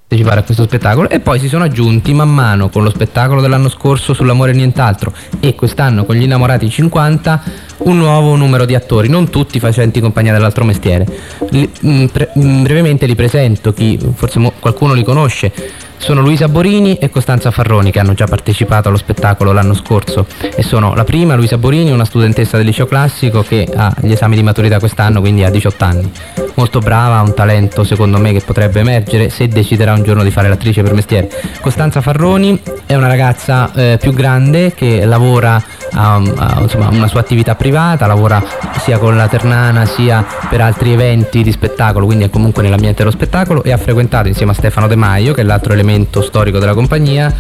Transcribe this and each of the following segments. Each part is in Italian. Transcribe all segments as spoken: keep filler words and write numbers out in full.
partecipare a questo spettacolo, e poi si sono aggiunti man mano, con lo spettacolo dell'anno scorso sull'amore e nient'altro e quest'anno con gli innamorati cinquanta, un nuovo numero di attori, non tutti facenti compagnia dell'altro mestiere. Li, mh, pre, mh, brevemente li presento, chi forse mo, qualcuno li conosce. Sono Luisa Borini e Costanza Farroni, che hanno già partecipato allo spettacolo l'anno scorso, e sono la prima, Luisa Borini, una studentessa del liceo classico che ha gli esami di maturità quest'anno, quindi ha diciotto anni, molto brava, ha un talento secondo me che potrebbe emergere se deciderà un giorno di fare l'attrice per mestiere. Costanza Farroni è una ragazza eh, più grande che lavora ha, ha insomma, una sua attività privata, lavora sia con la Ternana sia per altri eventi di spettacolo, quindi è comunque nell'ambiente dello spettacolo, e ha frequentato insieme a Stefano De Maio, che è l'altro elemento storico della compagnia,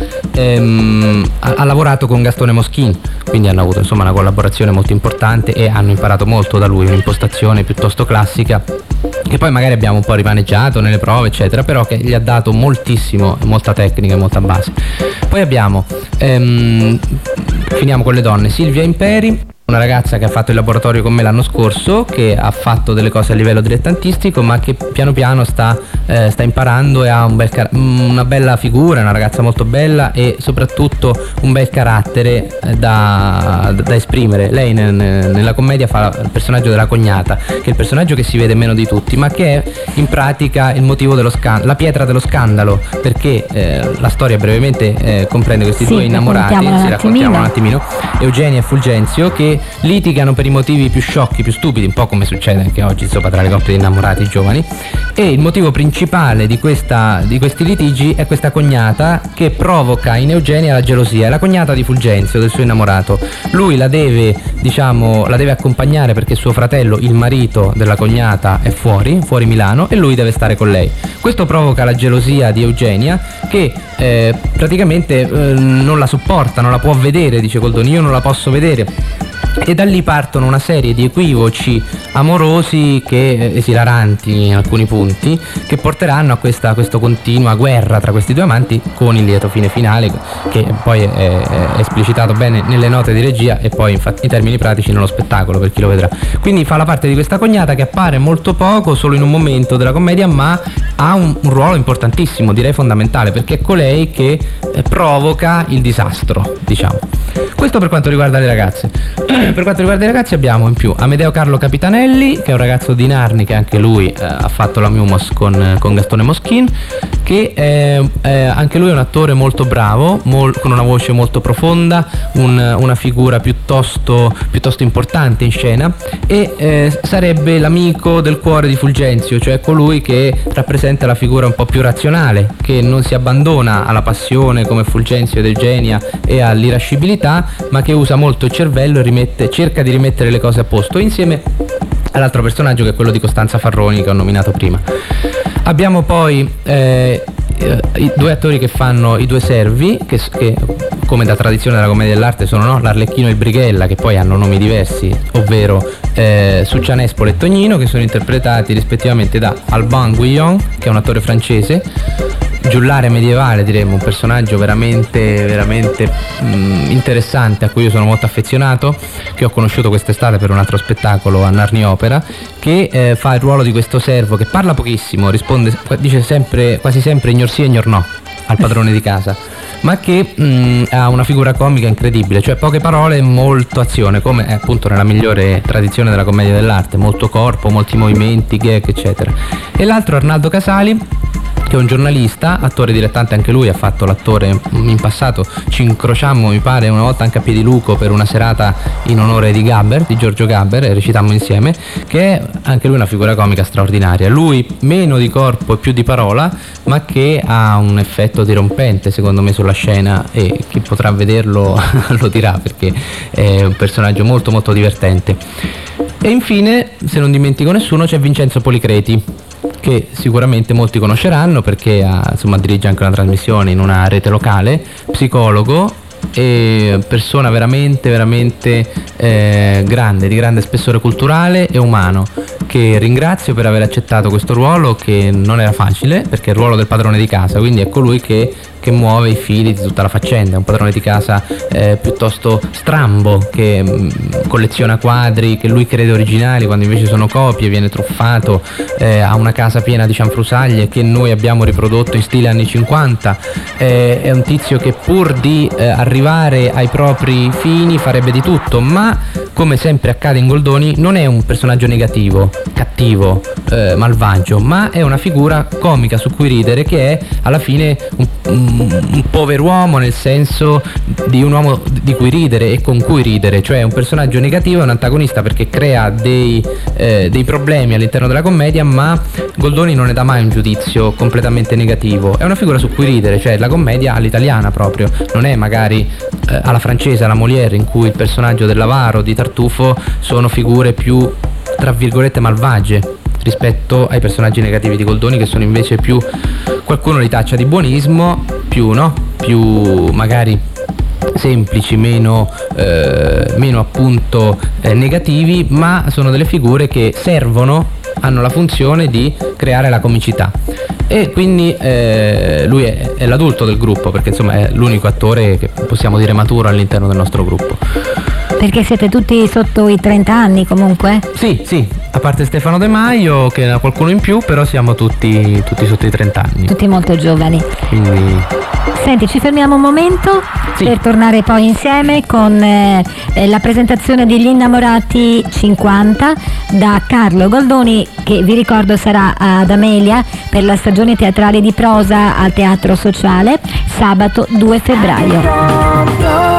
ehm, ha, ha lavorato con Gastone Moschin, quindi hanno avuto insomma una collaborazione molto importante e hanno imparato molto da lui, un'impostazione piuttosto classica che poi magari abbiamo un po' rimaneggiato nelle prove eccetera, però che gli ha dato moltissimo, molta tecnica e molta base. Poi abbiamo ehm, finiamo con le donne, Silvia Imperi, una ragazza che ha fatto il laboratorio con me l'anno scorso, che ha fatto delle cose a livello dilettantistico, ma che piano piano sta, eh, sta imparando e ha un bel car- una bella figura, è una ragazza molto bella e soprattutto un bel carattere eh, da, da esprimere. Lei nel, nella commedia fa il personaggio della cognata, che è il personaggio che si vede meno di tutti, ma che è in pratica il motivo dello scandalo, la pietra dello scandalo, perché eh, la storia brevemente eh, comprende questi sì, due innamorati, si raccontiamo un attimino, Eugenia e Fulgenzio, che litigano per i motivi più sciocchi, più stupidi, un po' come succede anche oggi insomma tra le coppie di innamorati giovani, e il motivo principale di, questa, di questi litigi è questa cognata che provoca in Eugenia la gelosia. È la cognata di Fulgenzio, del suo innamorato. Lui la deve, diciamo, la deve accompagnare perché suo fratello, il marito della cognata, è fuori, fuori Milano, e lui deve stare con lei. Questo provoca la gelosia di Eugenia, che eh, praticamente eh, non la sopporta, non la può vedere, dice Goldoni, io non la posso vedere. E da lì partono una serie di equivoci amorosi che esilaranti in alcuni punti, che porteranno a questa, a questa continua guerra tra questi due amanti, con il lieto fine finale che poi è, è esplicitato bene nelle note di regia e poi infatti in termini pratici nello spettacolo per chi lo vedrà. Quindi fa la parte di questa cognata che appare molto poco, solo in un momento della commedia, ma ha un, un ruolo importantissimo, direi fondamentale, perché è colei che eh, provoca il disastro, diciamo. Questo per quanto riguarda le ragazze. Per quanto riguarda i ragazzi abbiamo in più Amedeo Carlo Capitanelli, che è un ragazzo di Narni, che anche lui eh, ha fatto la Mumos con, con Gastone Moschin, che è, è, anche lui è un attore molto bravo, mol, con una voce molto profonda, un, una figura piuttosto, piuttosto importante in scena, e eh, sarebbe l'amico del cuore di Fulgenzio, cioè colui che rappresenta la figura un po' più razionale, che non si abbandona alla passione come Fulgenzio ed Eugenia e all'irascibilità, ma che usa molto il cervello e rimette, cerca di rimettere le cose a posto, insieme all'altro personaggio che è quello di Costanza Farroni, che ho nominato prima. Abbiamo poi eh, i due attori che fanno i due servi, che, che come da tradizione della commedia dell'arte sono no? l'Arlecchino e il Brighella, che poi hanno nomi diversi, ovvero eh, Succia Nespolo e Tognino, che sono interpretati rispettivamente da Alban Guillon, che è un attore francese, giullare medievale, diremmo, un personaggio veramente veramente mh, interessante, a cui io sono molto affezionato, che ho conosciuto quest'estate per un altro spettacolo a Narni Opera, che eh, fa il ruolo di questo servo che parla pochissimo, risponde, dice sempre, quasi sempre ignor sì e ignor no al padrone di casa, ma che mh, ha una figura comica incredibile, cioè poche parole e molto azione, come è appunto nella migliore tradizione della commedia dell'arte, molto corpo, molti movimenti, gag eccetera. E l'altro Arnaldo Casali, che è un giornalista, attore dilettante anche lui, ha fatto l'attore in passato, ci incrociammo mi pare una volta anche a Piediluco per una serata in onore di Gaber, di Giorgio Gaber, e recitammo insieme, che è anche lui una figura comica straordinaria, lui meno di corpo e più di parola, ma che ha un effetto dirompente secondo me sulla scena, e chi potrà vederlo lo dirà, perché è un personaggio molto molto divertente. E infine, se non dimentico nessuno, c'è Vincenzo Policreti, che sicuramente molti conosceranno perché ha, insomma, dirige anche una trasmissione in una rete locale, psicologo e persona veramente veramente eh, grande, di grande spessore culturale e umano, che ringrazio per aver accettato questo ruolo, che non era facile perché è il ruolo del padrone di casa, quindi è colui che, che muove i fili di tutta la faccenda. È un padrone di casa eh, piuttosto strambo, che mh, colleziona quadri che lui crede originali quando invece sono copie, viene truffato, eh, ha una casa piena di cianfrusaglie che noi abbiamo riprodotto in stile anni cinquanta, eh, è un tizio che pur di eh, arrivare ai propri fini farebbe di tutto, ma come sempre accade in Goldoni non è un personaggio negativo, cattivo, eh, malvagio, ma è una figura comica su cui ridere, che è alla fine un, un, un pover'uomo, nel senso di un uomo di cui ridere e con cui ridere, cioè un personaggio negativo, è un antagonista perché crea dei, eh, dei problemi all'interno della commedia, ma Goldoni non ne dà mai un giudizio completamente negativo, è una figura su cui ridere, cioè la commedia all'italiana proprio, non è magari eh, alla francese, alla Molière, in cui il personaggio dell'avaro, di Tartufo, sono figure più tra virgolette malvagie rispetto ai personaggi negativi di Goldoni, che sono invece più, qualcuno li taccia di buonismo, più no, più magari semplici, meno, eh, meno appunto eh, negativi, ma sono delle figure che servono, hanno la funzione di creare la comicità. E quindi eh, lui è, è l'adulto del gruppo, perché insomma è l'unico attore che possiamo dire maturo all'interno del nostro gruppo. Perché siete tutti sotto i trenta anni comunque? Sì, sì, a parte Stefano De Maio che ne ha qualcuno in più, però siamo tutti, tutti sotto i trenta anni. Tutti molto giovani. Quindi... Senti, ci fermiamo un momento sì. per tornare poi insieme con eh, la presentazione degli Innamorati cinquanta da Carlo Goldoni, che vi ricordo sarà ad Amelia per la stagione teatrale di prosa al Teatro Sociale sabato due febbraio.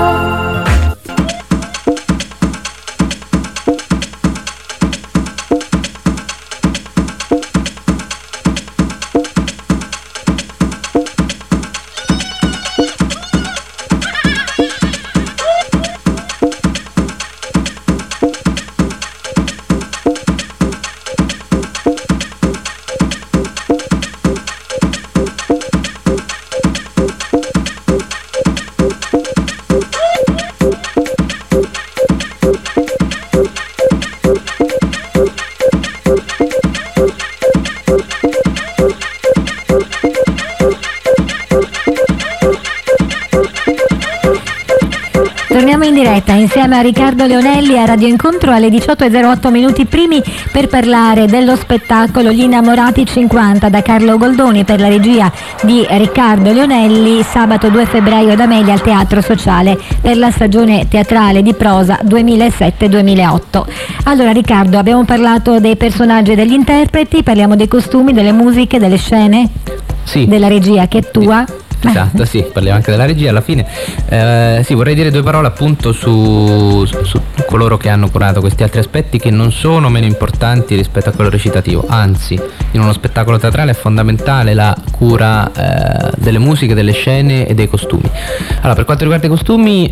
Torniamo in diretta insieme a Riccardo Leonelli a Radio Incontro alle diciotto e zero otto minuti primi per parlare dello spettacolo Gli Innamorati cinquanta da Carlo Goldoni per la regia di Riccardo Leonelli, sabato due febbraio ad Amelia al Teatro Sociale per la stagione teatrale di prosa duemilasette duemilaotto. Allora Riccardo, abbiamo parlato dei personaggi e degli interpreti, parliamo dei costumi, delle musiche, delle scene, sì. della regia che è tua. Esatto, sì, parliamo anche della regia alla fine. Eh, sì, vorrei dire due parole appunto su, su, su coloro che hanno curato questi altri aspetti, che non sono meno importanti rispetto a quello recitativo, anzi in uno spettacolo teatrale è fondamentale la cura eh, delle musiche, delle scene e dei costumi. Allora, per quanto riguarda i costumi,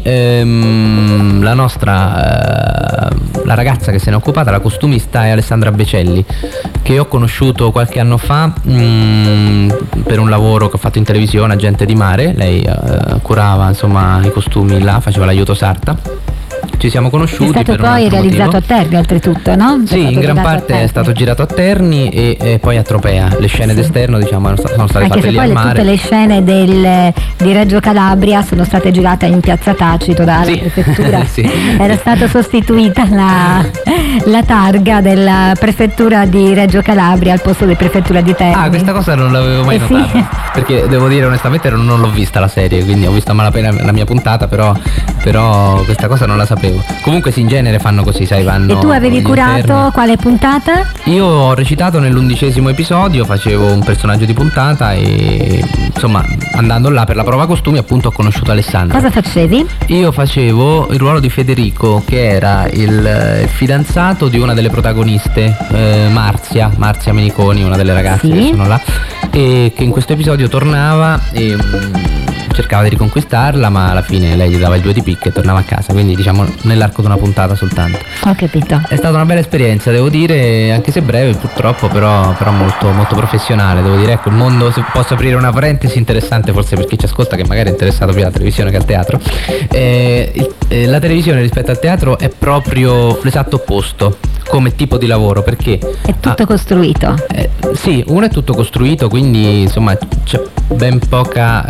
ehm, la nostra eh, la ragazza che se ne è occupata, la costumista, è Alessandra Becelli, che ho conosciuto qualche anno fa mh, per un lavoro che ho fatto in televisione, Agente di Mare. Lei eh, curava insomma i costumi là, faceva l'aiuto sarta. Ci siamo conosciuti. È stato per poi realizzato motivo. a Terni oltretutto, no? Sì, in gran parte è stato girato a Terni e, e poi a Tropea. Le scene sì. d'esterno diciamo sono state Anche fatte lì al poi mare. Tutte le scene del, di Reggio Calabria sono state girate in Piazza Tacito dalla sì. prefettura. sì. Era stata sostituita la, la targa della prefettura di Reggio Calabria al posto di prefettura di Terni. Ah, questa cosa non l'avevo mai eh notata. Sì. Perché devo dire onestamente non, non l'ho vista la serie, quindi ho visto a malapena la mia puntata, però, però questa cosa non la sapevo. Comunque sì, in genere fanno così, sai, vanno. E tu avevi curato interni. Quale puntata? Io ho recitato nell'undicesimo episodio, facevo un personaggio di puntata e insomma andando là per la prova costumi appunto ho conosciuto Alessandra. Cosa facevi? Io facevo il ruolo di Federico, che era il, il fidanzato di una delle protagoniste, eh, Marzia, Marzia Meniconi, una delle ragazze sì. che sono là, e che in questo episodio tornava e cercava di riconquistarla, ma alla fine lei gli dava il due di picche e tornava a casa, quindi diciamo nell'arco di una puntata soltanto. Ho capito. È stata una bella esperienza, devo dire, anche se breve purtroppo, però, però molto, molto professionale, devo dire. Ecco, il mondo, se posso aprire una parentesi interessante forse per chi ci ascolta, che magari è interessato più alla televisione che al teatro, eh, il, eh, la televisione rispetto al teatro è proprio l'esatto opposto come tipo di lavoro, perché è tutto ah, costruito. Eh, sì, uno è tutto costruito, quindi insomma c'è ben poca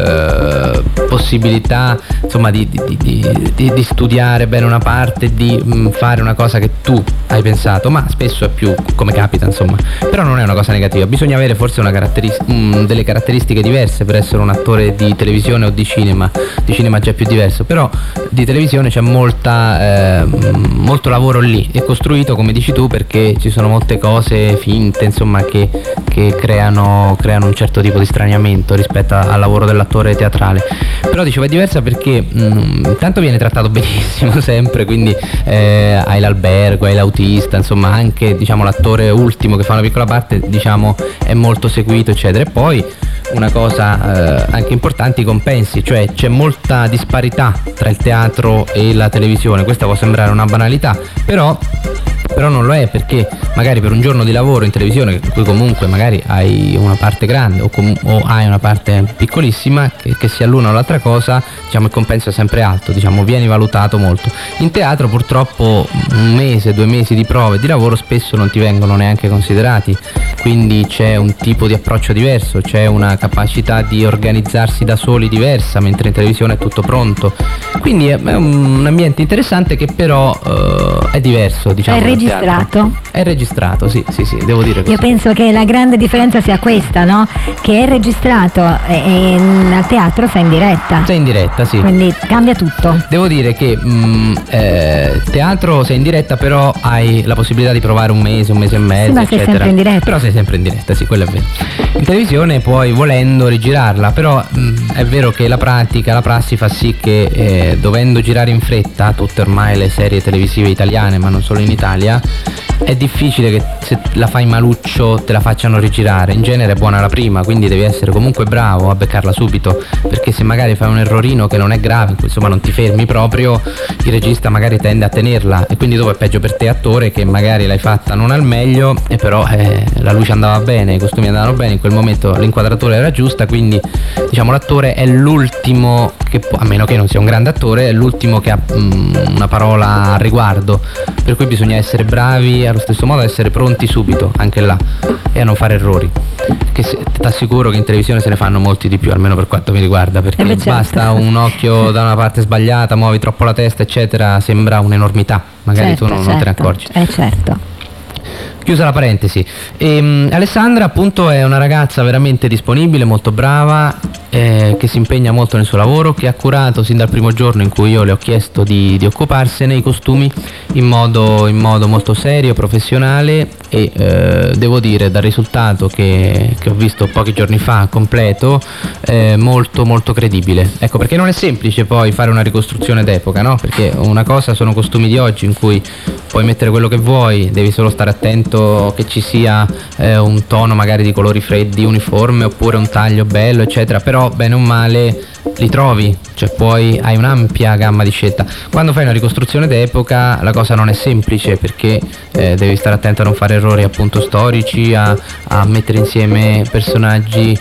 eh, possibilità insomma di, di, di, di, di studiare bene una parte, di mh, fare una cosa che tu hai pensato, ma spesso è più come capita, insomma. Però non è una cosa negativa, bisogna avere forse una caratteris- mh, delle caratteristiche diverse per essere un attore di televisione o di cinema. Di cinema già più diverso, però di televisione c'è molta eh, molto lavoro lì, è costruito come dici tu perché ci sono molte cose finte, insomma, che, che creano, creano un certo tipo di straniamento rispetto al lavoro dell'attore teatrale. Però dicevo è diversa perché mh, tanto viene trattato benissimo sempre, quindi eh, hai l'albergo, hai l'autista, insomma anche diciamo l'attore ultimo che fa una piccola parte diciamo è molto seguito eccetera. E poi una cosa eh, anche importante, i compensi, cioè c'è molta disparità tra il teatro e la televisione. Questa può sembrare una banalità, però però non lo è, perché magari per un giorno di lavoro in televisione in cui comunque magari hai una parte grande o, com- o hai una parte piccolissima, che, che sia l'una o l'altra cosa, diciamo il compenso è sempre alto, diciamo vieni valutato molto. In teatro purtroppo un mese, due mesi di prove di lavoro spesso non ti vengono neanche considerati, quindi c'è un tipo di approccio diverso, c'è una capacità di organizzarsi da soli diversa, mentre in televisione è tutto pronto, quindi è, è un ambiente interessante che però uh, è diverso, diciamo. È registrato? È registrato, sì, sì, sì, devo dire così. Io penso che la grande differenza sia questa, no? Che è registrato e, e al teatro sei in diretta. Sei in diretta, sì. Quindi cambia tutto. Devo dire che mh, eh, teatro sei in diretta, però hai la possibilità di provare un mese, un mese e mezzo, sì, ma eccetera. sei sempre in diretta. Però sei sempre in diretta, sì, quello è vero. In televisione puoi, volendo, rigirarla, però mh, è vero che la pratica, la prassi fa sì che eh, dovendo girare in fretta tutte ormai le serie televisive italiane, ma non solo in Italia, è difficile che se la fai maluccio te la facciano rigirare. In genere è buona la prima, quindi devi essere comunque bravo a beccarla subito, perché se magari fai un errorino che non è grave, insomma non ti fermi proprio, il regista magari tende a tenerla, e quindi dopo è peggio per te attore, che magari l'hai fatta non al meglio e però eh, la luce andava bene, i costumi andavano bene, in quel momento l'inquadratura era giusta, quindi diciamo l'attore è l'ultimo che può, a meno che non sia un grande attore, è l'ultimo che ha mh, una parola a riguardo, per cui bisogna essere bravi allo stesso modo, a essere pronti subito anche là e a non fare errori, che ti assicuro che in televisione se ne fanno molti di più, almeno per quanto mi riguarda, perché eh beh, certo. Basta un occhio da una parte sbagliata, muovi troppo la testa eccetera, sembra un'enormità, magari certo, tu non, certo. non te ne accorgi. Eh certo. Chiusa la parentesi, e, um, Alessandra appunto è una ragazza veramente disponibile, molto brava, eh, che si impegna molto nel suo lavoro, che ha curato sin dal primo giorno in cui io le ho chiesto di, di occuparsene i costumi in modo, in modo molto serio, professionale, e eh, devo dire dal risultato che, che ho visto pochi giorni fa completo, eh, molto molto credibile. Ecco, perché non è semplice poi fare una ricostruzione d'epoca, no? Perché una cosa sono costumi di oggi in cui puoi mettere quello che vuoi, devi solo stare attento che ci sia eh, un tono magari di colori freddi uniforme, oppure un taglio bello eccetera, però bene o male li trovi, cioè poi hai un'ampia gamma di scelta. Quando fai una ricostruzione d'epoca la cosa non è semplice, perché eh, devi stare attento a non fare errori appunto storici, a, a mettere insieme personaggi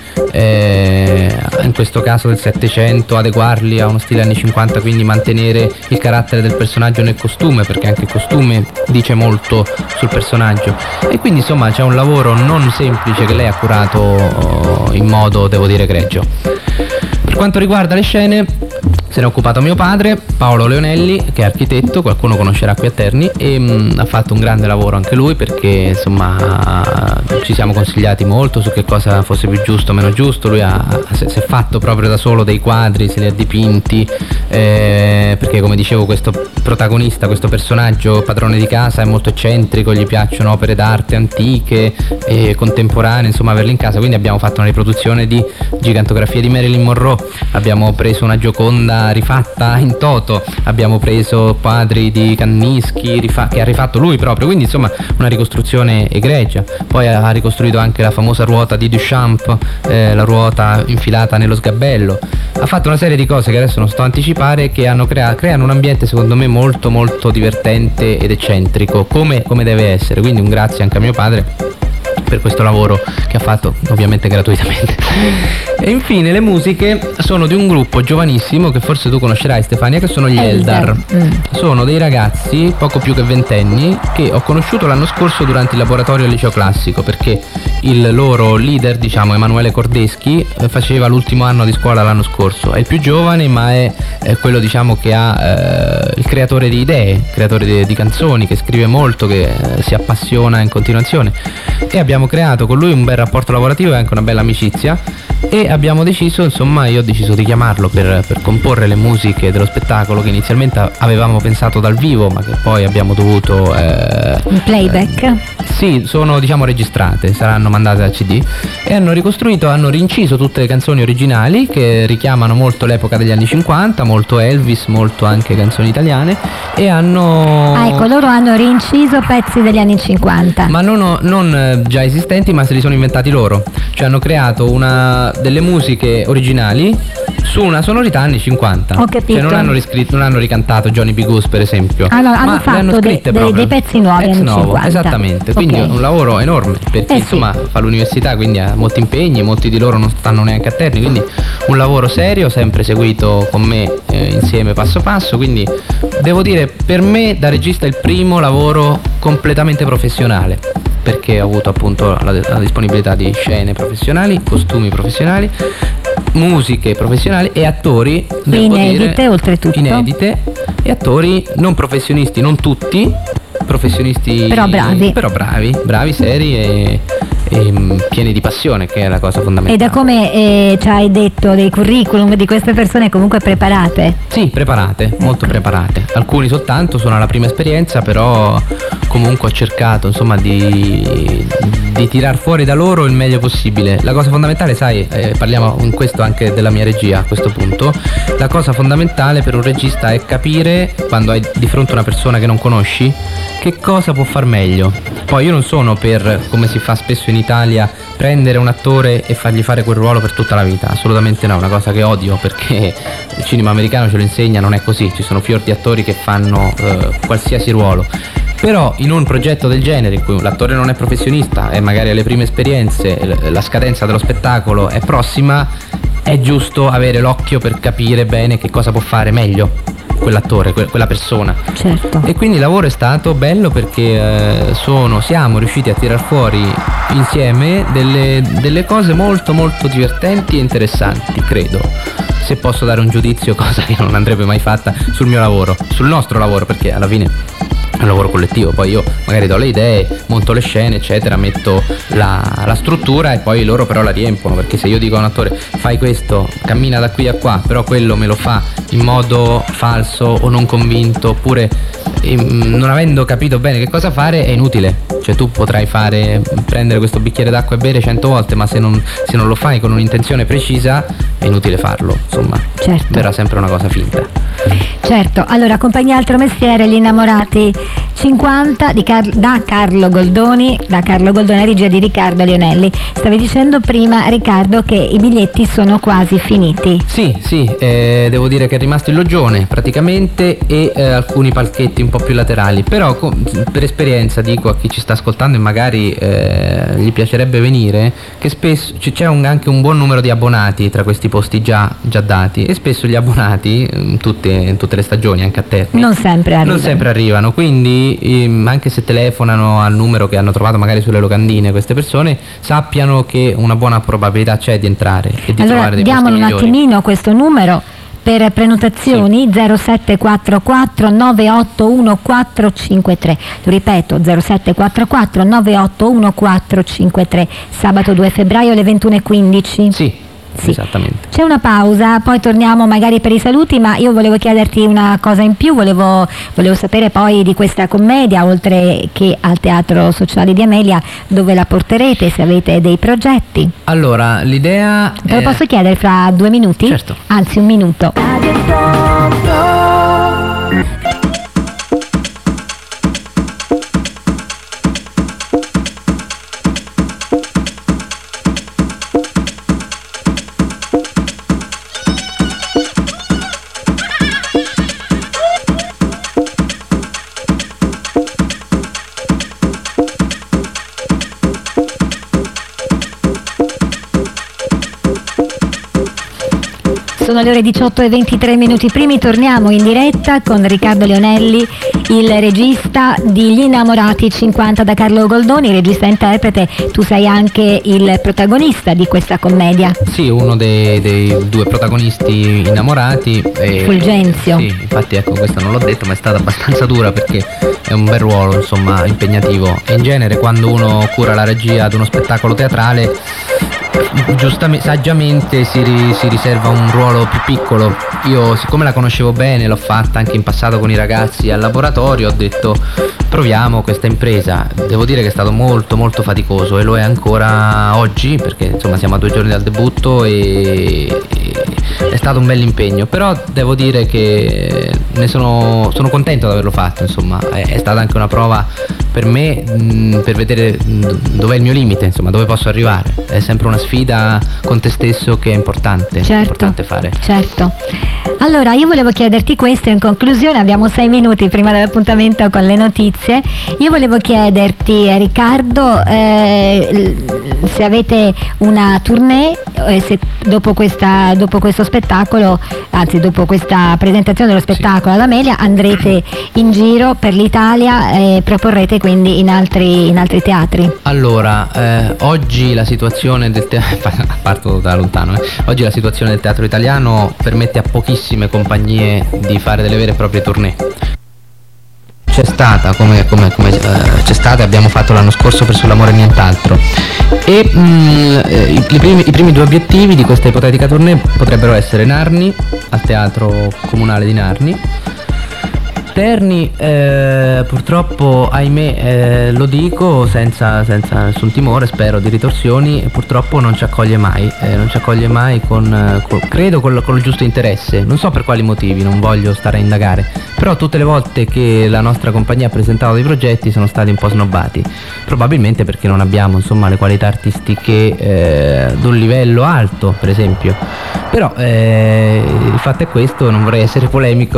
eh, in questo caso del Settecento, adeguarli a uno stile anni cinquanta, quindi mantenere il carattere del personaggio nel costume, perché anche il costume dice molto sul personaggio, e quindi insomma c'è un lavoro non semplice che lei ha curato in modo, devo dire, egregio. Per quanto riguarda le scene, se ne è occupato mio padre, Paolo Leonelli, che è architetto, qualcuno conoscerà qui a Terni, e mh, ha fatto un grande lavoro anche lui, perché insomma ci siamo consigliati molto su che cosa fosse più giusto o meno giusto. Lui ha, si è fatto proprio da solo dei quadri, se li ha dipinti, eh, perché come dicevo questo protagonista, questo personaggio padrone di casa è molto eccentrico, gli piacciono opere d'arte antiche e contemporanee, insomma averle in casa, quindi abbiamo fatto una riproduzione di gigantografie di Marilyn Monroe, abbiamo preso una Gioconda stata rifatta in toto, abbiamo preso quadri di Kandinsky rifa- che ha rifatto lui proprio, quindi insomma una ricostruzione egregia. Poi ha ricostruito anche la famosa ruota di Duchamp, eh, la ruota infilata nello sgabello. Ha fatto una serie di cose che adesso non sto a anticipare, che hanno crea- creano un ambiente secondo me molto molto divertente ed eccentrico, come, come deve essere. Quindi un grazie anche a mio padre per questo lavoro che ha fatto ovviamente gratuitamente. E infine le musiche sono di un gruppo giovanissimo che forse tu conoscerai, Stefania, che sono gli Eldar. Mm. Sono dei ragazzi poco più che ventenni che ho conosciuto l'anno scorso durante il laboratorio al liceo classico, perché il loro leader, diciamo Emanuele Cordeschi, faceva l'ultimo anno di scuola l'anno scorso. È il più giovane, ma è, è quello, diciamo, che ha eh, il creatore di idee, creatore di, di canzoni, che scrive molto, che eh, si appassiona in continuazione. E abbiamo creato con lui un bel rapporto lavorativo e anche una bella amicizia, e abbiamo deciso, insomma io ho deciso di chiamarlo per, per comporre le musiche dello spettacolo che inizialmente avevamo pensato dal vivo, ma che poi abbiamo dovuto eh, un playback. Eh, sì, sono, diciamo, registrate, saranno mandate al C D, e hanno ricostruito, hanno rinciso tutte le canzoni originali che richiamano molto l'epoca degli anni cinquanta, molto Elvis, molto anche canzoni italiane, e hanno... Ah, ecco, loro hanno rinciso pezzi degli anni cinquanta. Ma non, non già esistenti, ma se li sono inventati loro. Cioè hanno creato una delle musiche originali su una sonorità anni cinquanta. Ho capito. Cioè non hanno riscritto, non hanno ricantato Johnny B. Goose per esempio. Ah, no, hanno ma fatto hanno de, de, dei pezzi nuovi Ex anni novo, cinquanta. esattamente. Quindi okay. è un lavoro enorme, perché eh, insomma sì. fa l'università, quindi ha molti impegni, molti di loro non stanno neanche a termine, quindi un lavoro serio, sempre seguito con me eh, insieme passo passo. Quindi devo dire, per me da regista è il primo lavoro completamente professionale, perché ho avuto appunto la, la disponibilità di scene professionali, costumi professionali, musiche professionali e attori inedite, dire, oltretutto inedite, e attori non professionisti, non tutti professionisti, però bravi, però bravi, bravi, seri e, e mh, pieni di passione, che è la cosa fondamentale. E da come eh, ci hai detto dei curriculum di queste persone comunque preparate? Sì, preparate, ecco. Molto preparate. Alcuni soltanto sono alla prima esperienza, però comunque ho cercato, insomma, di, di tirar fuori da loro il meglio possibile. La cosa fondamentale, sai, eh, parliamo in questo anche della mia regia a questo punto, la cosa fondamentale per un regista è capire, quando hai di fronte una persona che non conosci, che cosa può far meglio. Poi io non sono per, come si fa spesso in Italia, prendere un attore e fargli fare quel ruolo per tutta la vita, assolutamente no, è una cosa che odio, perché il cinema americano ce lo insegna, non è così, ci sono fior di attori che fanno eh, qualsiasi ruolo. Però in un progetto del genere, in cui l'attore non è professionista e magari alle prime esperienze, la scadenza dello spettacolo è prossima, è giusto avere l'occhio per capire bene che cosa può fare meglio quell'attore, que- quella persona. Certo. E quindi il lavoro è stato bello, perché eh, sono, siamo riusciti a tirar fuori insieme delle, delle cose molto molto divertenti e interessanti, credo, se posso dare un giudizio, cosa che non andrebbe mai fatta sul mio lavoro, sul nostro lavoro, perché alla fine è un lavoro collettivo. Poi io magari do le idee, monto le scene eccetera, metto la, la struttura, e poi loro però la riempono, perché se io dico a un attore fai questo, cammina da qui a qua, però quello me lo fa in modo falso o non convinto, oppure ehm, non avendo capito bene che cosa fare, è inutile. Cioè tu potrai fare, prendere questo bicchiere d'acqua e bere cento volte, ma se non, se non lo fai con un'intenzione precisa è inutile farlo, insomma. Certo. Verrà sempre una cosa finta. Certo. Allora, compagnia Altro Mestiere, Gli Innamorati cinquanta di Car- da Carlo Goldoni, da Carlo Goldoni, regia di Riccardo Leonelli. Stavi dicendo prima, Riccardo, che i biglietti sono quasi finiti. Sì, sì, eh, devo dire che è rimasto il loggione praticamente, e eh, alcuni palchetti un po' più laterali, però co- per esperienza dico a chi ci sta ascoltando e magari eh, gli piacerebbe venire, che spesso c- c'è un, anche un buon numero di abbonati tra questi posti già, già dati, e spesso gli abbonati in tutte, in tutte le stagioni, anche a Terni, non sempre arrivano, non sempre arrivano, quindi ehm, anche se telefonano al numero che hanno trovato magari sulle locandine, queste persone sappiano che una buona probabilità c'è di entrare e di allora, trovare dei posti diamolo un migliori. attimino questo numero per prenotazioni. Sì. zero sette quattro quattro nove otto uno quattro cinque tre, lo ripeto, zero sette quattro quattro nove otto uno quattro cinque tre, sabato due febbraio alle ventuno e quindici. Sì. Sì. Esattamente. C'è una pausa, poi torniamo magari per i saluti, ma io volevo chiederti una cosa in più, volevo, volevo sapere poi di questa commedia, oltre che al Teatro Sociale di Amelia, dove la porterete, se avete dei progetti. Allora, l'idea Te lo è... posso chiedere fra due minuti? Certo. Anzi, un minuto. Sono le ore diciotto e ventitré minuti primi, torniamo in diretta con Riccardo Leonelli, il regista di Gli innamorati cinquanta da Carlo Goldoni, regista e interprete. Tu sei anche il protagonista di questa commedia. Sì, uno dei, dei due protagonisti innamorati. E, Fulgenzio. Sì, infatti ecco, questo non l'ho detto, ma è stata abbastanza dura perché è un bel ruolo, insomma, impegnativo. E in genere quando uno cura la regia ad uno spettacolo teatrale, giustamente, saggiamente si, ri, si riserva un ruolo più piccolo. Io, siccome la conoscevo bene, l'ho fatta anche in passato con i ragazzi al laboratorio, ho detto proviamo questa impresa. Devo dire che è stato molto molto faticoso e lo è ancora oggi, perché insomma siamo a due giorni dal debutto e, e è stato un bel impegno, però devo dire che ne sono, sono contento di averlo fatto, insomma è, è stata anche una prova per me mh, per vedere dov'è il mio limite, insomma dove posso arrivare. È sempre una sfida con te stesso che è importante, certo, è importante fare. Certo. Allora io volevo chiederti questo in conclusione, abbiamo sei minuti prima dell'appuntamento con le notizie. Io volevo chiederti, Riccardo, eh, se avete una tournée, eh, se dopo, questa, dopo questo spettacolo, anzi dopo questa presentazione dello spettacolo sì. ad Amelia, andrete in giro per l'Italia e proporrete quindi in altri, in altri teatri. Allora, eh, oggi la situazione del teatro, parto da lontano, eh. oggi la situazione del teatro italiano permette a pochissime compagnie di fare delle vere e proprie tournée. C'è stata, come, come, come eh, c'è stata, abbiamo fatto l'anno scorso per Sull'amore e nient'altro. E mh, i, i, primi, i primi due obiettivi di questa ipotetica tournée potrebbero essere Narni, al Teatro Comunale di Narni. Terni, eh, purtroppo, ahimè, eh, lo dico senza, senza nessun timore, spero, di ritorsioni, purtroppo non ci accoglie mai, eh, non ci accoglie mai con, con credo con, con il giusto interesse, non so per quali motivi, non voglio stare a indagare, però tutte le volte che la nostra compagnia ha presentato dei progetti sono stati un po' snobbati, probabilmente perché non abbiamo, insomma, le qualità artistiche eh, ad un livello alto, per esempio. Però eh, il fatto è questo, non vorrei essere polemico,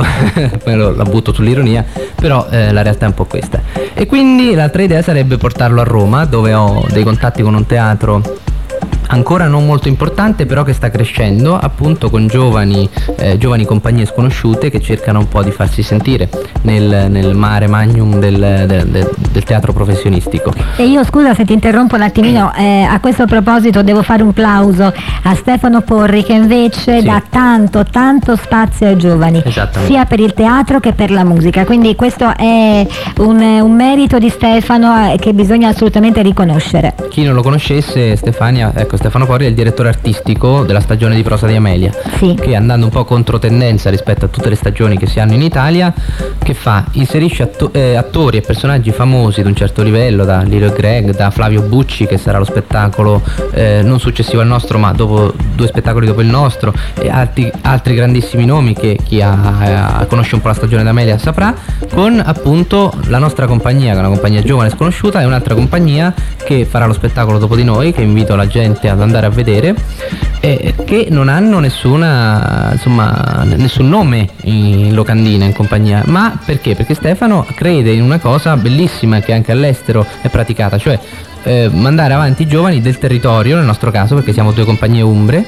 la butto sull'ironia, però eh, la realtà è un po' questa. E quindi l'altra idea sarebbe portarlo a Roma, dove ho dei contatti con un teatro ancora non molto importante, però che sta crescendo, appunto con giovani, eh, giovani compagnie sconosciute che cercano un po' di farsi sentire nel, nel mare magnum del, del, del, del teatro professionistico. E io, scusa se ti interrompo un attimino, eh, a questo proposito devo fare un plauso a Stefano Porri, che invece sì. dà tanto tanto spazio ai giovani, sia per il teatro che per la musica, quindi questo è un, un merito di Stefano eh, che bisogna assolutamente riconoscere. Chi non lo conoscesse, Stefania, ecco, Stefano Porri è il direttore artistico della stagione di prosa di Amelia, sì. che andando un po' contro tendenza rispetto a tutte le stagioni che si hanno in Italia, che fa? Inserisce atto- eh, attori e personaggi famosi di un certo livello, da Lilo e Greg, da Flavio Bucci, che sarà lo spettacolo eh, non successivo al nostro ma dopo due spettacoli dopo il nostro, e altri, altri grandissimi nomi che chi ha, eh, conosce un po' la stagione d'Amelia saprà, con appunto la nostra compagnia, che è una compagnia giovane e sconosciuta, e un'altra compagnia che farà lo spettacolo dopo di noi, che invito la gente ad andare a vedere, eh, che non hanno nessuna, insomma, nessun nome in locandina, in compagnia. Ma perché? Perché Stefano crede in una cosa bellissima che anche all'estero è praticata, cioè eh, mandare avanti i giovani del territorio, nel nostro caso perché siamo due compagnie umbre,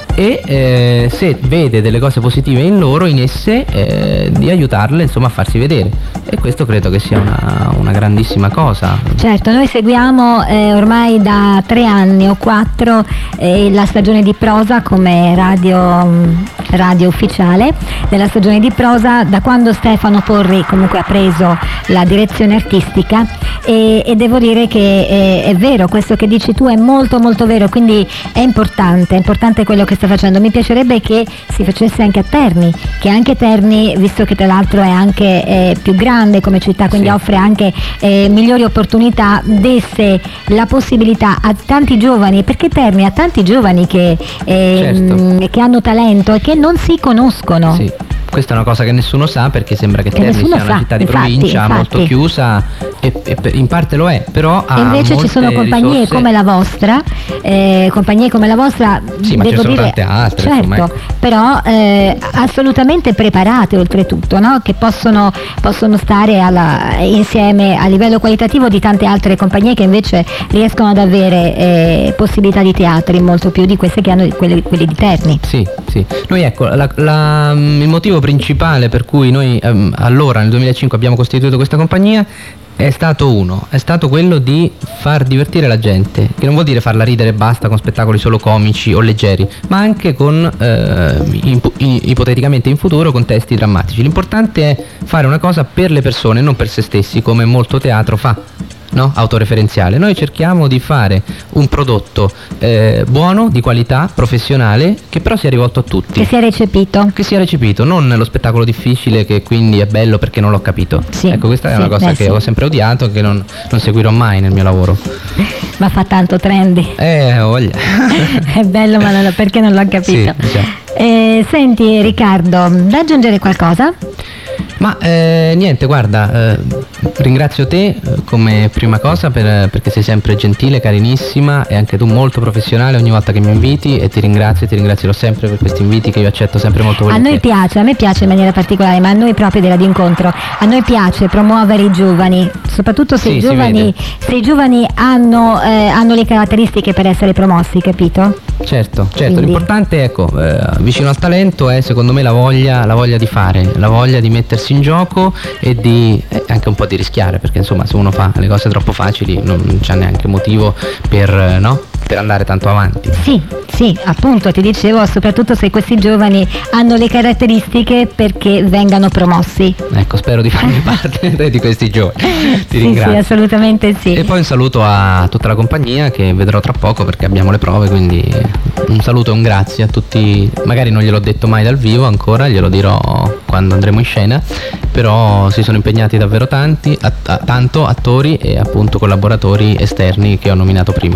e eh, se vede delle cose positive in loro, in esse, eh, di aiutarle, insomma, a farsi vedere, e questo credo che sia una, una grandissima cosa. Certo, noi seguiamo eh, ormai da tre anni o quattro eh, la stagione di prosa come radio, radio ufficiale della stagione di prosa, da quando Stefano Porri comunque ha preso la direzione artistica, e, e devo dire che è, è vero, questo che dici tu è molto molto vero, quindi è importante, è importante quello che sta facendo. Mi piacerebbe che si facesse anche a Terni, che anche Terni, visto che tra l'altro è anche eh, più grande come città, quindi sì. offre anche eh, migliori opportunità, desse la possibilità a tanti giovani, perché Terni ha tanti giovani che, eh, certo. che hanno talento e che non si conoscono. Sì. questa è una cosa che nessuno sa, perché sembra che, che Terni sia sa, una città di infatti, provincia infatti. molto chiusa, e, e in parte lo è, però ha e invece ci sono compagnie risorse... come la vostra, eh, compagnie come la vostra, sì, ma devo ci sono dire, tante altre, certo, insomma, ecco. però eh, assolutamente preparate oltretutto, no? Che possono, possono stare alla, insieme a livello qualitativo di tante altre compagnie che invece riescono ad avere eh, possibilità di teatri molto più di queste che hanno quelle, quelle di Terni. Sì, sì. Noi ecco, la, la, il motivo principale per cui noi ehm, allora nel duemilacinque abbiamo costituito questa compagnia è stato uno, è stato quello di far divertire la gente, che non vuol dire farla ridere e basta con spettacoli solo comici o leggeri, ma anche con eh, in, in, ipoteticamente in futuro con testi drammatici. L'importante è fare una cosa per le persone, non per se stessi, come molto teatro fa, no? Autoreferenziale. Noi cerchiamo di fare un prodotto eh, buono, di qualità, professionale, che però sia rivolto a tutti. Che sia recepito. Che sia recepito, non lo spettacolo difficile che quindi è bello perché non l'ho capito. Sì, ecco, questa è sì, una cosa beh, che sì. ho sempre odiato e che non, non seguirò mai nel mio lavoro. Ma fa tanto trendy. Eh, voglia. È bello, ma non, perché non l'ho capito. Sì, già. Eh, senti Riccardo, da aggiungere qualcosa? Ma eh, niente, guarda, eh, ringrazio te eh, come prima cosa per, perché sei sempre gentile, carinissima e anche tu molto professionale ogni volta che mi inviti, e ti ringrazio e ti ringrazierò sempre per questi inviti che io accetto sempre molto A volentieri. noi piace, a me piace in maniera particolare, ma a noi proprio della d'incontro, a noi piace promuovere i giovani, soprattutto se Sì, i si giovani, vede. se i giovani hanno, eh, hanno le caratteristiche per essere promossi, capito? Certo, certo, Quindi- l'importante ecco, eh, vicino al talento è secondo me la voglia, la voglia di fare, la voglia di mettersi in gioco e di eh, anche un po' di rischiare, perché insomma se uno fa le cose troppo facili non c'è neanche motivo per, eh, no? per andare tanto avanti. Sì, sì, appunto ti dicevo, soprattutto se questi giovani hanno le caratteristiche perché vengano promossi. Ecco, spero di farmi parte di questi giovani. Ti Sì, ringrazio. sì, assolutamente sì. E poi un saluto a tutta la compagnia che vedrò tra poco perché abbiamo le prove, quindi un saluto e un grazie a tutti, magari non gliel'ho detto mai dal vivo ancora, glielo dirò quando andremo in scena, però si sono impegnati davvero tanti, a, a, tanto attori e appunto collaboratori esterni che ho nominato prima.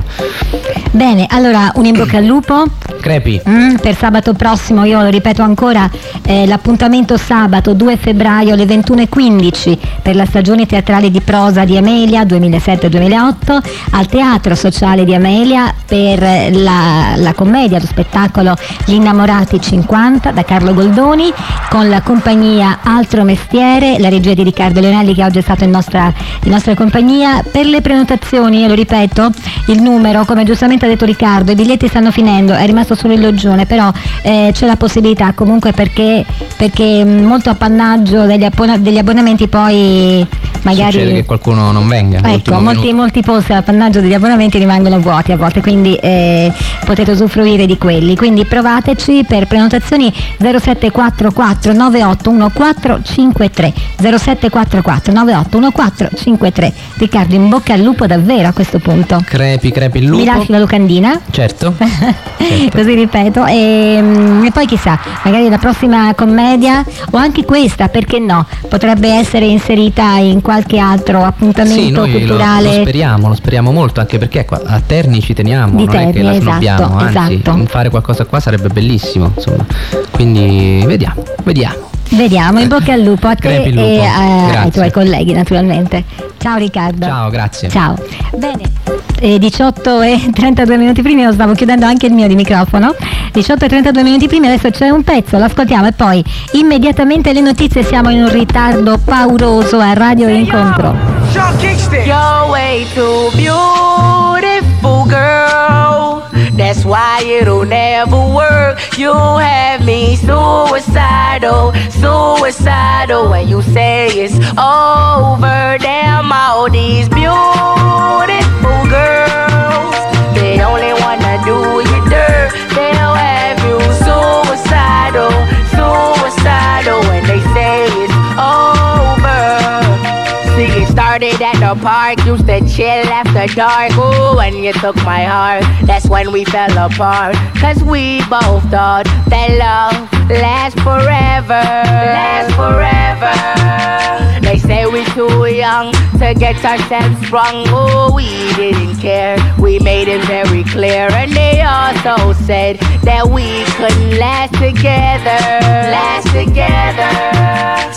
Bene, allora un in bocca al lupo. Crepi. Mm, per sabato prossimo, io lo ripeto ancora, eh, l'appuntamento sabato due febbraio alle ventuno e quindici per la stagione teatrale di prosa di Amelia duemilasette duemilaotto al Teatro Sociale di Amelia per la, la commedia, lo spettacolo Gli Innamorati cinquanta da Carlo Goldoni con la compagnia Altro Mestiere, la regia di Riccardo Leonelli che oggi è stato in nostra, in nostra compagnia. Per le prenotazioni, io lo ripeto, il numero, come giustamente ha detto Riccardo, i biglietti stanno finendo, è rimasto solo il loggione, però eh, c'è la possibilità comunque perché, perché molto appannaggio degli, abbona- degli abbonamenti poi magari... Succede che qualcuno non venga. Ecco, all'ultimo molti, minuto. molti posti all'appannaggio degli abbonamenti rimangono vuoti a volte, quindi eh, potete usufruire di quelli. Quindi provateci per prenotazioni zero sette quattro quattro nove otto uno quattro cinque tre zero sette quattro quattro nove otto uno quattro cinque tre. Riccardo, in bocca al lupo davvero a questo punto. Crepi, crepi il lupo. Mi lasci la locandina? Certo. certo. Così ripeto, e, e poi chissà, magari la prossima commedia o anche questa, perché no, potrebbe essere inserita in qualche altro appuntamento Sì, noi lo, culturale. lo speriamo, lo speriamo molto, anche perché ecco, a Terni ci teniamo, Di non è che Terni, la esatto, snobbiamo, anzi esatto. fare qualcosa qua sarebbe bellissimo, insomma. Quindi vediamo, vediamo. Vediamo, in bocca al lupo a te Crepi il lupo. e a- ai Grazie. tuoi colleghi naturalmente. Ciao Riccardo. Ciao, grazie. Ciao. Bene, eh, diciotto e trentadue minuti prima, io stavo chiudendo anche il mio di microfono. diciotto e trentadue minuti prima, adesso c'è un pezzo, l'ascoltiamo e poi immediatamente le notizie. Siamo in un ritardo pauroso a Radio Incontro. You're way too beautiful, girl. That's why it'll never work. You have me suicidal, suicidal. When you say it's over, damn all these beautiful girls, they only wanna do you dirt. They'll have you suicidal, suicidal. When they say it's over. See, it started at the park, used to chill after dark. Ooh, when you took my heart, that's when we fell apart. Cause we both thought that love lasts forever, lasts forever. They say we're too young to get ourselves sprung. Oh, we didn't care, we made it very clear. And they also said that we couldn't last together, last together.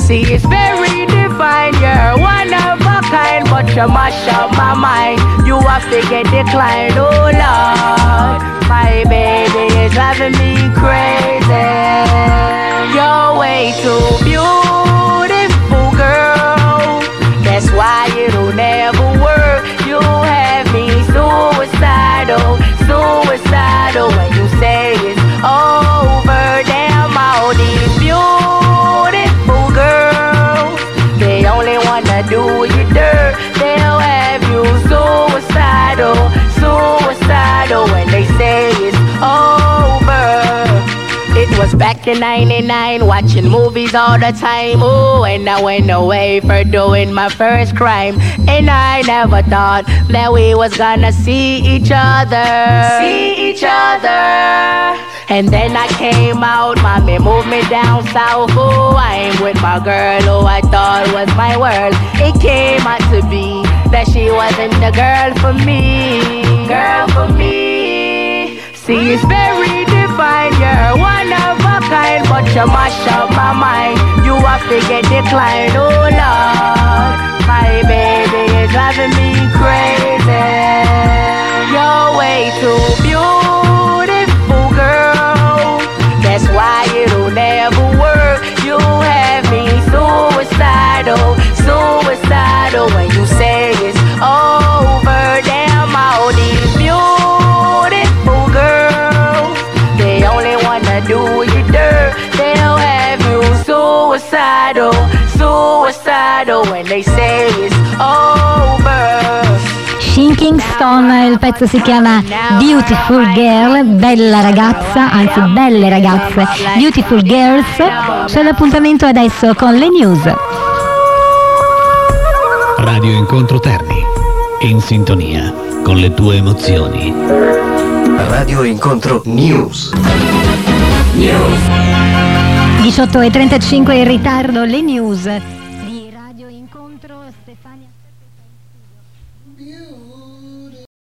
See, it's very divine. You're one of a kind, but you mash up my mind. You have to get declined, oh Lord. My baby is driving me crazy. You're way too beautiful, girl. That's why it'll never work. You have me suicidal, suicidal when you say it's over. Damn, all these beautiful girls, they only wanna do you dirt. They'll have you suicidal, suicidal when they say it's over. It was back in ninety-nine, watching movies all the time. Oh, and I went away for doing my first crime. And I never thought that we was gonna see each other, see each other. And then I came out, mommy moved me down south. Oh, I'm with my girl who I thought was my world. It came out to be that she wasn't the girl for me, girl for me. See, it's very divine. You're one of a kind, but you mash up my mind. You have to get declined, oh Lord. My baby is driving me crazy. You're way too beautiful, girl. That's why it'll never work. You have me suicidal, suicidal when you say it's over. Damn, all these beautiful girls, they only wanna do you dirt. They'll have you suicidal, suicidal when they say it's over. Sinking Stone, il pezzo si chiama Beautiful Girl, bella ragazza, anzi belle ragazze, Beautiful Girls. C'è l'appuntamento adesso con le news. Radio Incontro Terni, in sintonia con le tue emozioni. Radio Incontro News. diciotto e trentacinque in ritardo, le news.